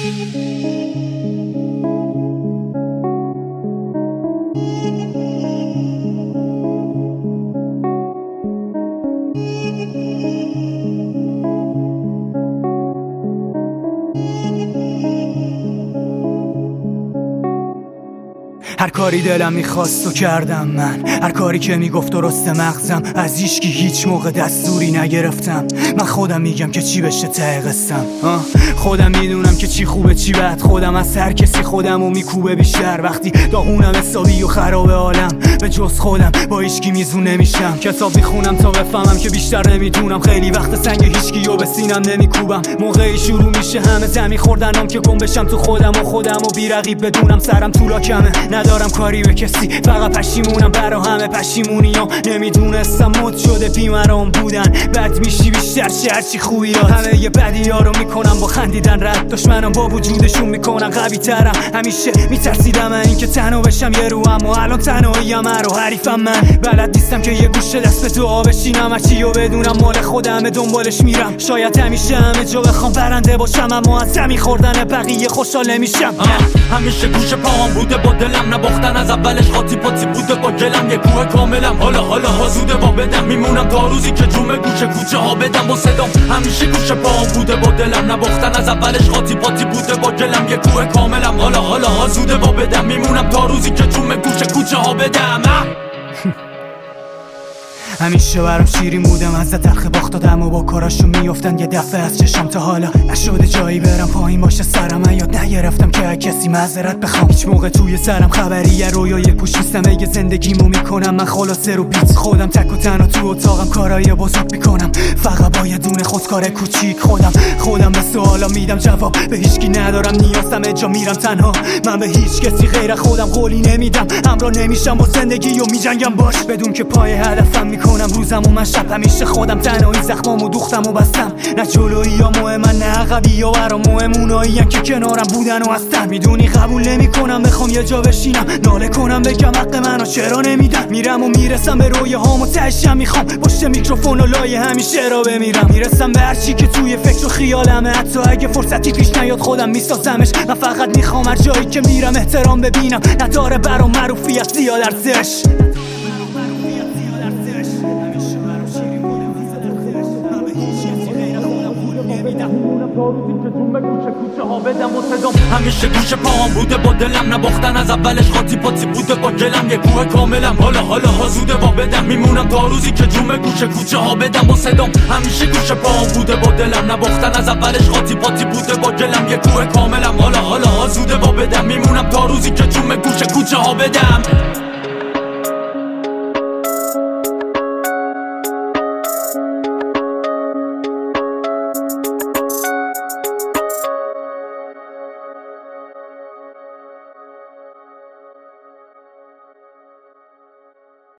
هر کاری دلم میخواست و کردم من، هر کاری که میگفت درست مغزم. از هیچکی هیچ موقع دستوری نگرفتم. من خودم میگم که چی بشه ته قصم. خودم میدونم که چی خوبه چی بد. خودم از هر کسی خودمو میکوبه بیشتر. وقتی داغونم حسابی و خراب عالم، به جز خودم با هیچکی میزون نمیشم. کتاب میخونم تا بفهمم که بیشتر نمیدونم. خیلی وقت سنگ هیچکیو به سینم نمیکوبم. موقعی شروع میشه همه زمین خوردنم که گم بشم تو خودم و بی رقیب بدونم سرم طولا کمه. ندارم کاری به کسی، فقط پشیمونم برا همه پشیمونیام. نمیدونستم مد شده بیمرام بودن. بد میشی بیشتر شه هرچی خوبی یاد. همه یه بدی ها رو میکنم با خندیدن رد. دشمنم با وجودشون میکنن قوی ترم. همیشه میترسیدم من این که تنها بشم یه رو، اما الان تنهاییم رو حریفم. من بلد نیستم که یه گوشه دست به دعا بشینم. هرچی رو بدونم مال خودمه دنبالش میرم. شاید همیشه همه جا بخوام برنده باشم، اما از زمین خوردن بقیه خوشحال نمیشم. همیشه گوشه پاهم بوده با دلم نباختن. از اولش قاطی پاتی بوده با گلم. یه کوه کاملم حالا ها زوده با بدم. میمونم تا روزی که جومه گوشه کوچه ها بدم با صدام. همیشه گوشه پاهم بوده با دلم نباختن. از اولش قاطی پاتی بوده با گلم. یه کوه کاملم حالا ها زوده با بدم. میمونم تا روزی که جومه گوشه کوچه ها بدم. همیشه برام شیرین بودم، از تلخ باخت دادم و با کاراشو میافتن یه دفعه از چشام. تا حالا نشده جایی برم پایین باشه سرم. من یاد نگرفتم که کسی معذرت بخوام. هیچ موقع توی سرم خبریه رویای پوشیستم. اگه زندگیمو میکنم من خلاصه رو بیت. خودم تک و تنها تو اتاقم کارای بزرگ میکنم، فقط با یه دونه خودکار کوچیک. خودم به سوالا میدم جواب. به هیچکی ندارم نیازم جا میرم تنها. من به هیچ کسی غیر خودم قولی نمیدم. همراه نمیشم با زندگی و میجنگم باش. بدون که پای هدفم کنم روزم و من شب. همیشه خودم تنهایی زخمامو دوختم و بستم. نه جلویی یا مهمن نه عقبی یا برام مهم اونایی که کنارم بودن و هستن. میدونی قبول نمیکنم بخوام یه جا بشینم ناله کنم بگم حق منو چرا نمیدن. میرم و میرسم به رویه هام و تهشم میخوام پشت میکروفون و لایه همیشه را بمیرم. میرسم به هرچی که توی فکر و خیالمه. حتی اگه فرصتی پیش نیاد خودم میسازمش. من فقط میخوام هر جایی که میرم احترام ببینم. نداره برام معروفیت زیاد ارزش. همیشه گوشه پاهم بوده با دلم نباختن. از اولش قاطی پاتی بوده با گلم. یه کوه کاملم حالا ها زوده با بدم. میمونم تا روزی که جومه گوشه کوچه ها بدم با صدام. همیشه گوشه پاهم بوده با دلم نباختن. از اولش قاطی پاتی بوده با گلم. یه کوه کاملم حالا ها زوده با بدم. میمونم تا روزی که جومه گوشه کوچه ها بدم.